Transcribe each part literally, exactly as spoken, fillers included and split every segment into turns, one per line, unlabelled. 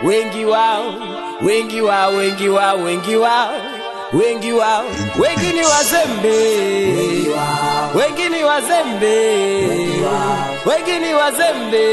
wengi wao, wengi wao, wengi wao, wengi wao, wengi wao, wengi ni wazembe, wengi ni wazembe, wengi ni wazembe,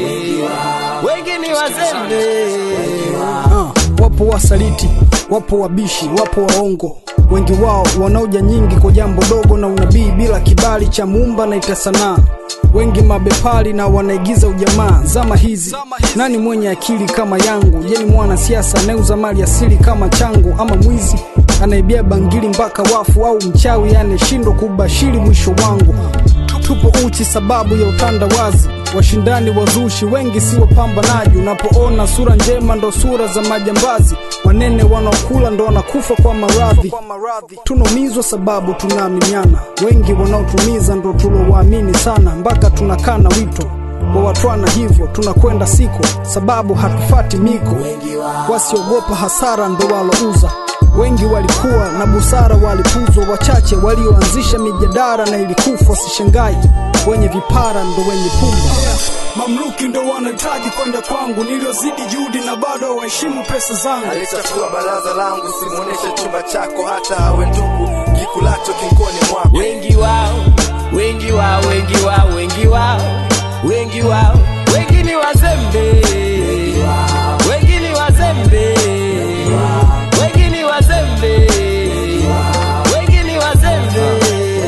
wengi ni wazembe.
Uh, wapo wasaliti, wapo wabishi, wapo waongo. Wengi wao wanaoja nyingi kwa jambo dogo na unabii bila kibali cha Muumba na itasanaa. Wengi mabepali na wanaigiza ujamaa. Zama hizi nani mwenye akili kama yangu? Je, ni mwana siasa anayeuza mali asili kama changu, ama mwizi anaibia bangili mpaka wafu, au mchawi anayeshindwa kubashiri mwisho wangu? Tupo uchi sababu ya utandawazi, washindani wazushi wengi si wapambanaji. Unapoona sura njema ndo sura za majambazi, wanene wanaokula ndo wanakufa kwa maradhi. Tunaumizwa sababu tunaaminiana, wengi wanaotumiza ndo tulowaamini sana, mpaka tunakana wito wa watwana. Hivyo tunakwenda siko sababu hatufati miko, wasiogopa hasara ndo walouza. Wengi walikuwa na busara walipuzwa, wachache walioanzisha mijadara na ilikufa. Sishangai wenye vipara ndo wenye pumba. Mamluki ndo wanahitaji kwenda kwangu, niliozidi juhudi na bado waheshimu pesa zangu.
Alichafua baraza langu, simuoneshe chumba chako hata awe ndugu, kikulacho kinkoni mwako.
Wengi wao, wengi wao, wengi wao, wengi wao, wengi wao, wengi ni wazembe, wengi ni wazembe, wengi ni wazembe, wengi ni wazembe.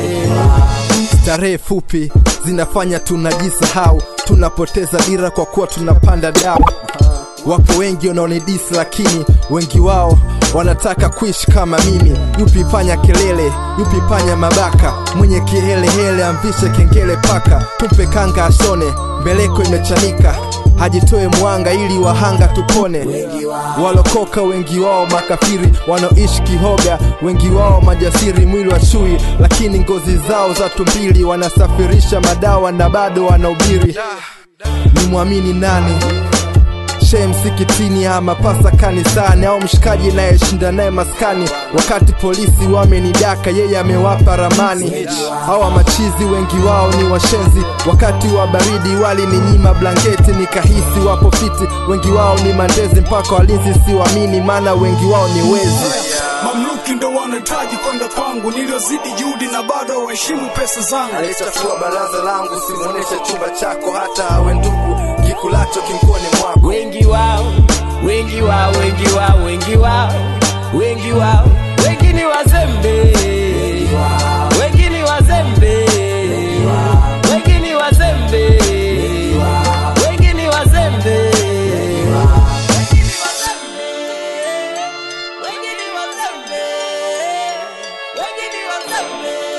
Starehe fupi zinafanya tunajisahau, tunapoteza dira kwa kuwa tunapanda dau. Wapo wengi wanaonidisi lakini wengi wao wanataka kuishi kama mimi. Yupi panya kelele, yupi panya mabaka, mwenye kihelehele amvishe kengele paka. Tumpe kanga ashone, mbeleko imechanika, hajitoe mwanga ili wahanga tupone. Walokoka wengi wao makafiri, wanaoishi kihoga wengi wao majasiri. Mwili wa chui lakini ngozi zao za tumbili, wanasafirisha madawa na bado wanahubiri. Ni muamini nani? Shehe msikitini ama pasa kanisani, au mshikaji naye shinda naye maskani? Wakati polisi wamenidaka yeye amewapa ramani. Hawa machizi wengi wao ni washenzi, wakati wa baridi wali ni nyima blanketi nikahisi wapo fiti. Wengi wao ni mandezi mpaka walinzi siwamini, maana wengi wao ni wezi.
Mamluki ndo wanahitaji kwenda kwangu, niliozidi juhudi na bado waheshimu pesa zangu.
Alichafua baraza langu, simuoneshe chumba chako hata awe ndugu, kikulacho kinkoni mwako.
Wengi wao, wengi wao, wengi wao, wengi wao, wengi wao, wengi ni wazembe, wengi ni wazembe, wengi ni wazembe, wengi ni wazembe. Wengi ni wazembe, wengi ni wazembe.